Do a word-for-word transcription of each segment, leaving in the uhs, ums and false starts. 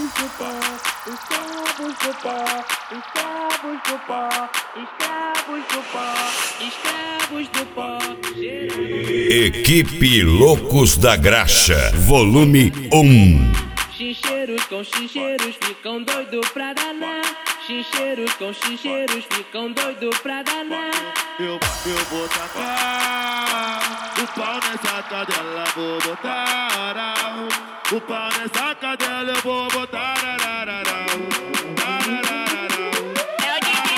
do pó, escravos do pó, escravos do pó, escravos do pó, escravos do pó. Equipe Loucos da Graxa, volume um. Chincheiros com chincheiros ficam doido pra danar. Chincheiros com chincheiros ficam doido pra danar. Eu, eu vou tacar o pau nessa cadela, vou botar o pau nessa cadela, eu vou botar. É o D J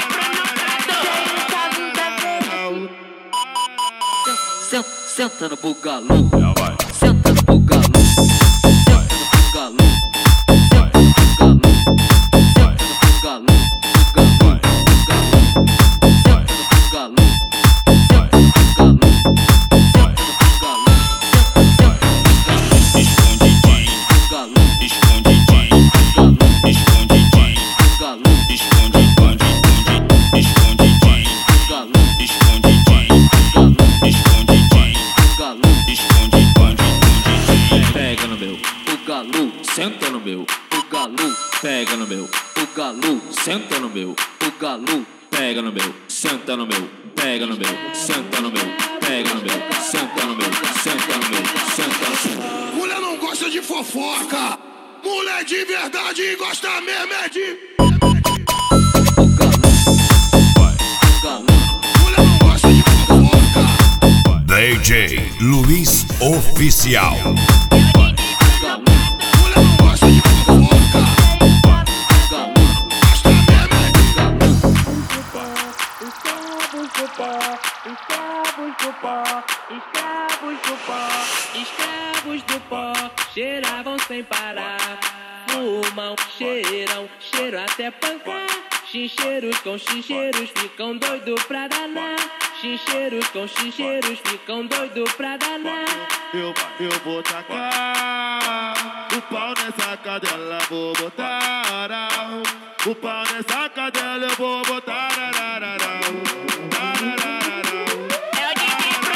Senta, senta no bugalão, senta no bugalão, senta no bugalão, senta no bugalão, senta no bugalão, bugalão, bugalão, senta no bugalão, senta no bugalão, senta no bugalão, escondidinho, escondidinho, bugalão, escondidinho, escondidinho, bugalão, escondidinho, escondidinho, bugalão, escondidinho, pega no meu, bugalão, senta no meu, bugalão, pega no meu, bugalão, senta no meu, bugalão, pega no meu, senta no meu, pega no meu, senta no meu, pega no meu, senta no meu, senta no meu, senta no meu. Mulher não gosta de fofoca, mulher de verdade gosta mesmo é de Bugalão, bugalão, mulher não gosta de fofoca. D J Luiz Oficial. bugalão, Mulher não gosta de fofoca, bugalão, gosta mesmo é de escravos do pó, escravos do pó, escravos do pó, escravos do pó, cheiravam sem parar, fumam, cheiram, cheiro até pancar. Chincheiros com chincheiros ficam doido pra danar. Chincheiros com chincheiros ficam doido pra danar. Eu, eu vou tacar o pau nessa cadela, vou botar o pau nessa cadela, eu vou botar. É o D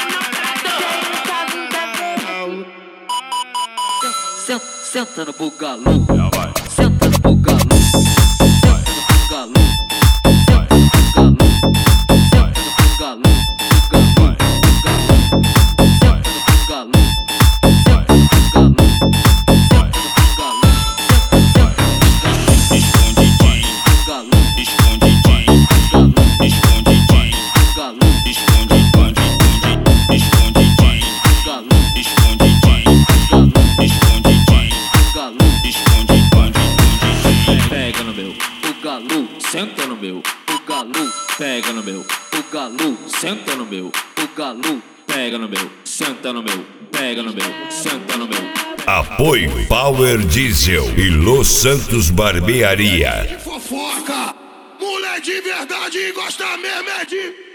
J senta, senta no bugalão, senta no bugalão, senta no bugalão, senta no bugalão, senta no bugalão, bugalão, bugalão, senta no bugalão, senta no bugalão, senta no bugalão, escondidinho, bugalão, escondidinho, bugalão, escondidinho, bugalão, escondidinho, escondidinho, bugalão, escondidinho, bugalão, escondidinho, pega no meu, bugalão, senta no meu, bugalão, pega no meu, bugalão, senta no meu, bugalão, pega no meu, senta no meu, pega no meu, senta no meu. Apoio Power Diesel e Los Santos Barbearia. fofoca, mulher de verdade gosta mesmo é de